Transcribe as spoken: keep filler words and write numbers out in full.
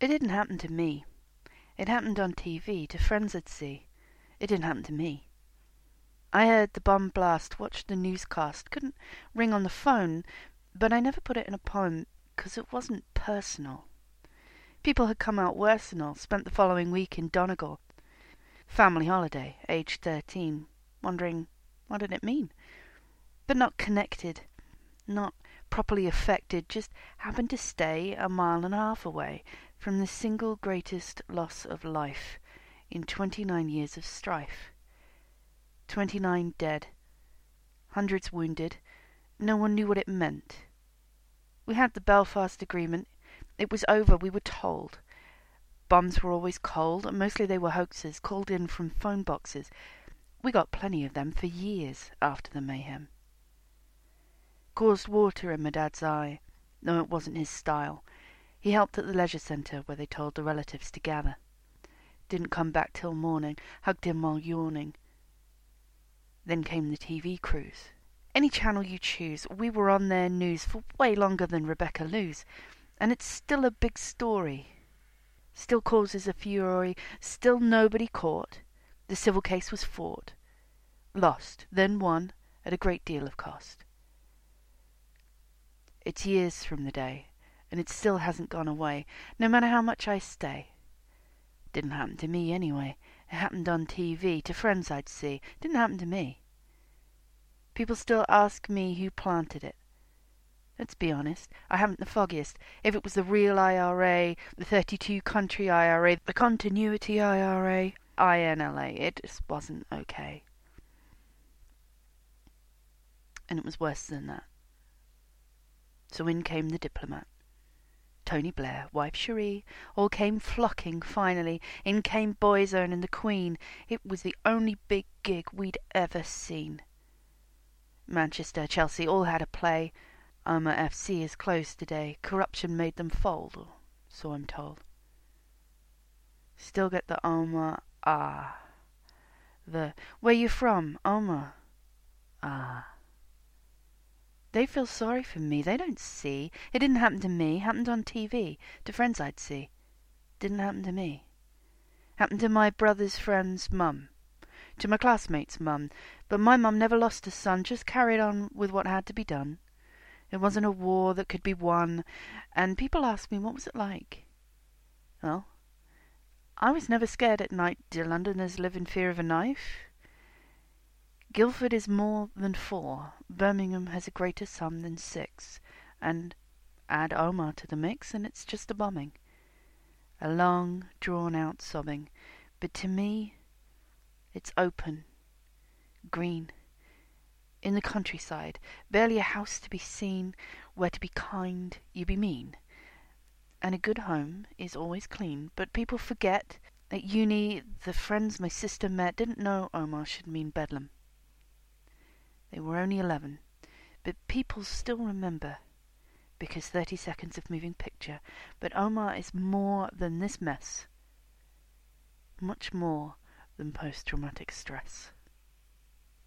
It didn't happen to me. It happened on T V, to friends I'd see. It didn't happen to me. I heard the bomb blast, watched the newscast, couldn't ring on the phone, but I never put it in a poem because it wasn't personal. People had come out worse than all, spent the following week in Donegal. Family holiday, age thirteen, wondering what did it mean? But not connected, not properly affected, just happened to stay a mile and a half away from the single greatest loss of life in twenty-nine years of strife. Twenty-nine dead, hundreds wounded, no one knew what it meant. We had the Belfast Agreement. It was over, we were told. Bombs were always cold, and mostly they were hoaxes, called in from phone boxes. We got plenty of them for years after the mayhem. Caused water in my dad's eye. No, it wasn't his style. He helped at the leisure centre where they told the relatives to gather. Didn't come back till morning, hugged him while yawning. Then came the T V crews. Any channel you choose, we were on their news for way longer than Rebecca Lou's. And it's still a big story. Still causes a furore, still nobody caught. The civil case was fought. Lost, then won, at a great deal of cost. It's years from the day, and it still hasn't gone away, no matter how much I stay. Didn't happen to me anyway. It happened on T V, to friends I'd see. Didn't happen to me. People still ask me who planted it. Let's be honest, I haven't the foggiest. If it was the real I R A, the thirty-two country I R A, the continuity I R A, I N L A, it just wasn't okay. And it was worse than that. So in came the diplomat. Tony Blair, wife Cherie, all came flocking finally. In came Boyzone and the Queen. It was the only big gig we'd ever seen. Manchester, Chelsea, all had a play. Armour F C is closed today. Corruption made them fold, or so I'm told. Still get the Armour, ah. The, where you from, Armour? Ah. They feel sorry for me, they don't see. It didn't happen to me, happened on T V, to friends I'd see. Didn't happen to me. Happened to my brother's friend's mum, to my classmate's mum, but my mum never lost a son, just carried on with what had to be done. It wasn't a war that could be won, and people ask me what was it like. Well, I was never scared at night. Do Londoners live in fear of a knife? Guildford is more than four. Birmingham has a greater sum than six. And add Omagh to the mix, and it's just a bombing. A long, drawn-out sobbing. But to me, it's open, green, in the countryside, barely a house to be seen, where to be kind, you be mean. And a good home is always clean, but people forget. At uni, the friends my sister met didn't know Omagh should mean Bedlam. They were only eleven, but people still remember, because thirty seconds of moving picture. But Omagh is more than this mess, much more than post-traumatic stress.